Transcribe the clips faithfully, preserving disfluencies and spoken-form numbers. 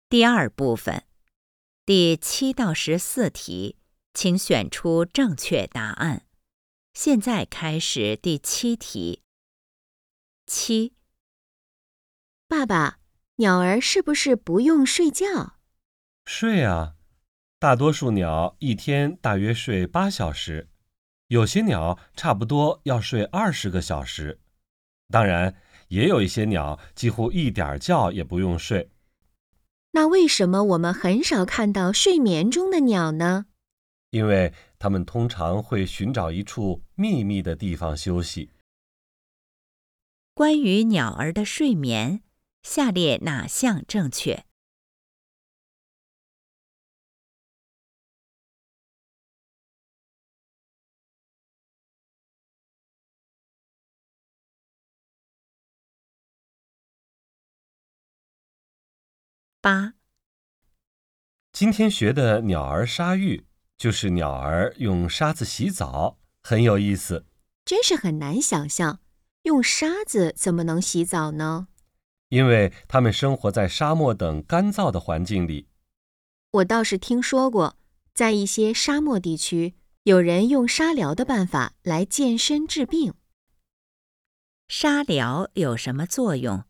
第二部分，第七到十四题，请选出正确答案。现在开始第七题。七， 爸爸，鸟儿是不是不用睡觉？ 睡啊，大多数鸟一天大约睡八小时，有些鸟差不多要睡二十个小时。当然，也有一些鸟几乎一点觉也不用睡。 那为什么我们很少看到睡眠中的鸟呢？ 因为它们通常会寻找一处秘密的地方休息。 关于鸟儿的睡眠，下列哪项正确？八， 今天学的鸟儿沙浴，就是鸟儿用沙子洗澡，很有意思。 真是很难想象，用沙子怎么能洗澡呢？ 因为它们生活在沙漠等干燥的环境里。 我倒是听说过，在一些沙漠地区，有人用沙疗的办法来健身治病。 沙疗有什么作用？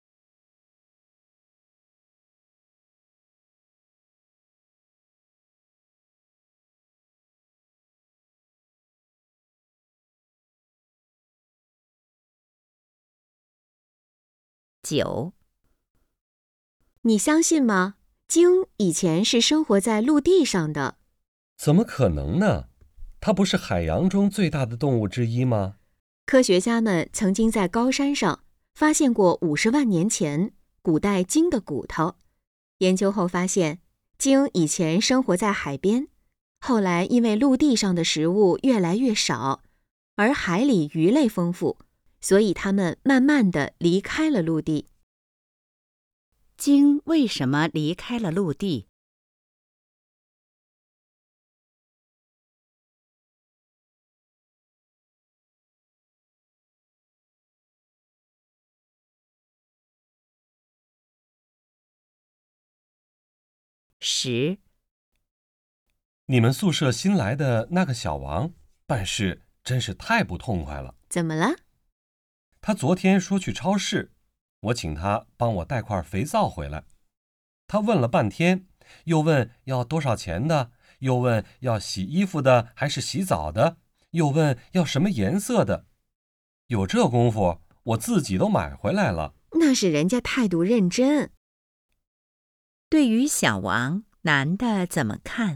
九， 你相信吗？鲸以前是生活在陆地上的。 怎么可能呢？它不是海洋中最大的动物之一吗？ 科学家们曾经在高山上发现过五十万年前古代鲸的骨头。研究后发现，鲸以前生活在海边，后来因为陆地上的食物越来越少，而海里鱼类丰富，所以它们慢慢地离开了陆地。 鲸为什么离开了陆地？十， 你们宿舍新来的那个小王，办事真是太不痛快了。 怎么了？ 他昨天说去超市，我请他帮我带块肥皂回来。他问了半天，又问要多少钱的，又问要洗衣服的还是洗澡的，又问要什么颜色的。有这功夫，我自己都买回来了。 那是人家态度认真。 对于小王，男的怎么看？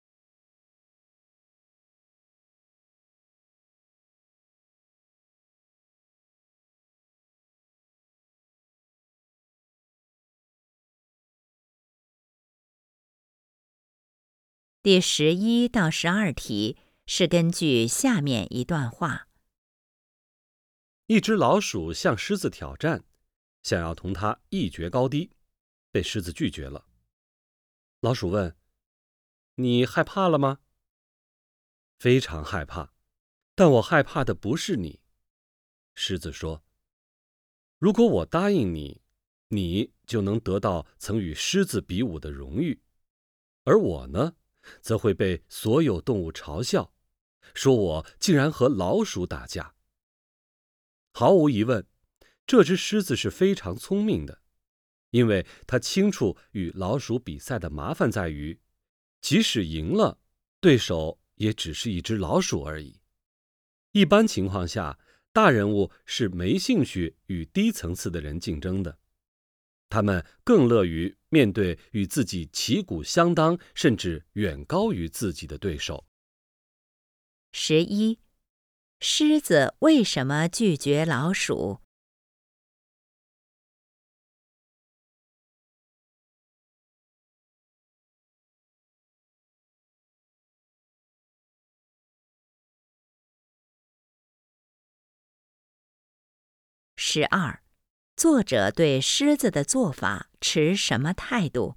第十一到十二题是根据下面一段话。 一只老鼠向狮子挑战，想要同它一决高低，被狮子拒绝了。老鼠问：“你害怕了吗？”“非常害怕，但我害怕的不是你。”狮子说：“如果我答应你，你就能得到曾与狮子比武的荣誉，而我呢，则会被所有动物嘲笑，说我竟然和老鼠打架。”毫无疑问，这只狮子是非常聪明的，因为它清楚与老鼠比赛的麻烦在于，即使赢了，对手也只是一只老鼠而已。一般情况下，大人物是没兴趣与低层次的人竞争的，他们更乐于面对与自己旗鼓相当，甚至远高于自己的对手。 十一，狮子为什么拒绝老鼠？十二，作者对狮子的做法持什么态度？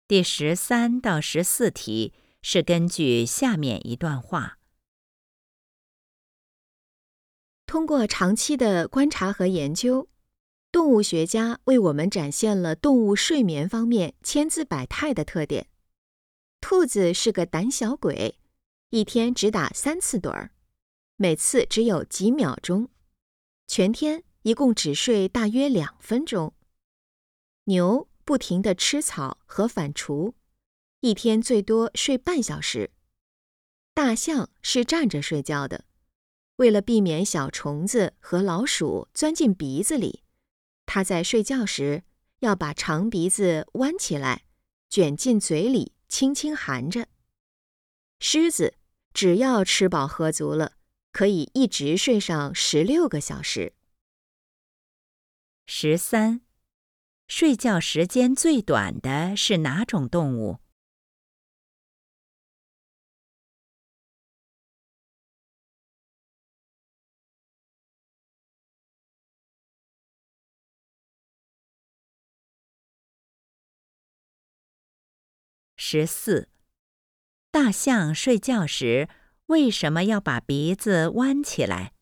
第十三到十四题是根据下面一段话。 通过长期的观察和研究，动物学家为我们展现了动物睡眠方面千姿百态的特点。兔子是个胆小鬼，一天只打三次盹儿，每次只有几秒钟，全天一共只睡大约两分钟。牛不停地吃草和反刍，一天最多睡半小时。大象是站着睡觉的，为了避免小虫子和老鼠钻进鼻子里，它在睡觉时要把长鼻子弯起来，卷进嘴里，轻轻含着。狮子只要吃饱喝足了，可以一直睡上十六个小时。 十三，睡觉时间最短的是哪种动物？十四，大象睡觉时为什么要把鼻子弯起来？